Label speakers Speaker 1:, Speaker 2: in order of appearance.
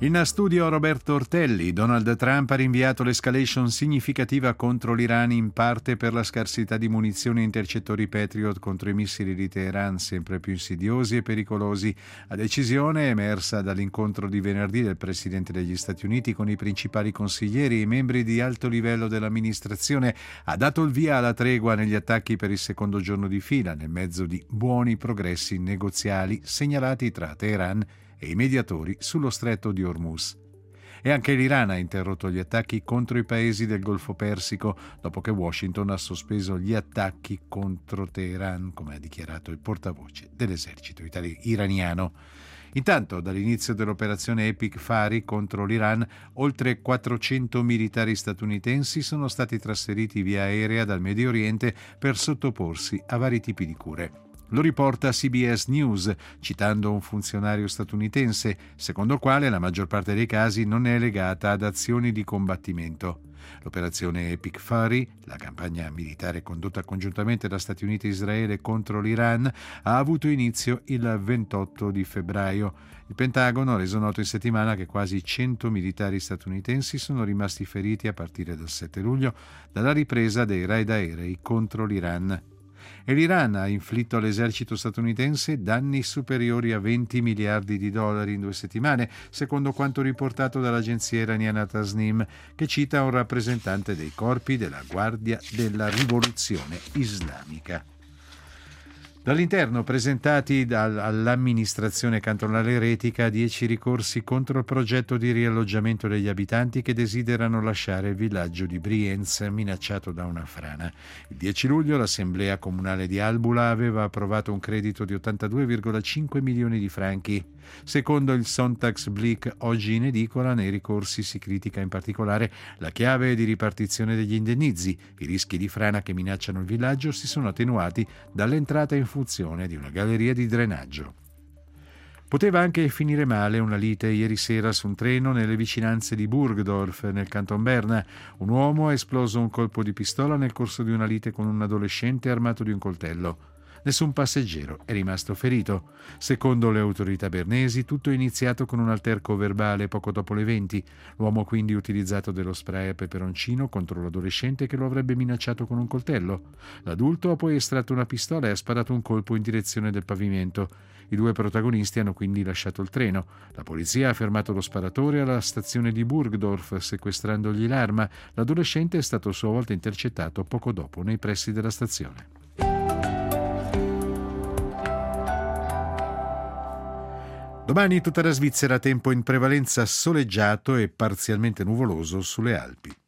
Speaker 1: In studio Roberto Ortelli. Donald Trump ha rinviato l'escalation significativa contro l'Iran, in parte per la scarsità di munizioni e intercettori Patriot contro i missili di Teheran, sempre più insidiosi e pericolosi. La decisione, emersa dall'incontro di venerdì del Presidente degli Stati Uniti con i principali consiglieri e i membri di alto livello dell'amministrazione, ha dato il via alla tregua negli attacchi per il secondo giorno di fila, nel mezzo di buoni progressi negoziali segnalati tra Teheran e i mediatori sullo stretto di Hormuz. E anche l'Iran ha interrotto gli attacchi contro i paesi del Golfo Persico dopo che Washington ha sospeso gli attacchi contro Teheran, come ha dichiarato il portavoce dell'esercito iraniano. Intanto, dall'inizio dell'operazione Epic Fari contro l'Iran, oltre 400 militari statunitensi sono stati trasferiti via aerea dal Medio Oriente per sottoporsi a vari tipi di cure. Lo riporta CBS News, citando un funzionario statunitense, secondo il quale la maggior parte dei casi non è legata ad azioni di combattimento. L'operazione Epic Fury, la campagna militare condotta congiuntamente da Stati Uniti e Israele contro l'Iran, ha avuto inizio il 28 di febbraio. Il Pentagono ha reso noto in settimana che quasi 100 militari statunitensi sono rimasti feriti a partire dal 7 luglio dalla ripresa dei raid aerei contro l'Iran. E l'Iran ha inflitto all'esercito statunitense danni superiori a 20 miliardi di dollari in 2 settimane, secondo quanto riportato dall'agenzia iraniana Tasnim, che cita un rappresentante dei corpi della Guardia della Rivoluzione Islamica. Dall'interno, presentati all'amministrazione cantonale Retica 10 ricorsi contro il progetto di rialloggiamento degli abitanti che desiderano lasciare il villaggio di Brienz, minacciato da una frana. Il 10 luglio l'Assemblea Comunale di Albula aveva approvato un credito di 82,5 milioni di franchi. Secondo il Sonntagsblick, oggi in edicola, nei ricorsi si critica in particolare la chiave di ripartizione degli indennizi. I rischi di frana che minacciano il villaggio si sono attenuati dall'entrata in funzione di una galleria di drenaggio. Poteva anche finire male una lite ieri sera su un treno nelle vicinanze di Burgdorf, nel Canton Berna. Un uomo ha esploso un colpo di pistola nel corso di una lite con un adolescente armato di un coltello. Nessun passeggero è rimasto ferito. Secondo le autorità bernesi, tutto è iniziato con un alterco verbale poco dopo le 20. L'uomo quindi ha utilizzato dello spray a peperoncino contro l'adolescente che lo avrebbe minacciato con un coltello. L'adulto ha poi estratto una pistola e ha sparato un colpo in direzione del pavimento. I 2 protagonisti hanno quindi lasciato il treno. La polizia ha fermato lo sparatore alla stazione di Burgdorf, sequestrandogli l'arma. L'adolescente è stato a sua volta intercettato poco dopo nei pressi della stazione. Domani tutta la Svizzera, tempo in prevalenza soleggiato e parzialmente nuvoloso sulle Alpi.